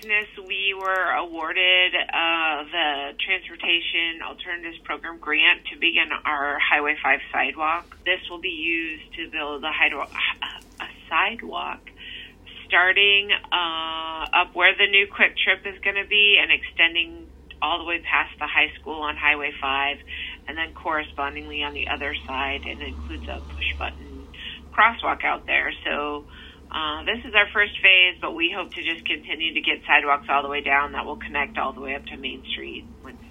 business, we were awarded the Transportation Alternatives Program grant to begin our Highway 5 sidewalk. This will be used to build a sidewalk starting up where the new Quick Trip is going to be and extending all the way past the high school on Highway 5, and then correspondingly on the other side, and includes a push-button crosswalk out there. So this is our first phase, but we hope to just continue to get sidewalks all the way down that will connect all the way up to Main Street once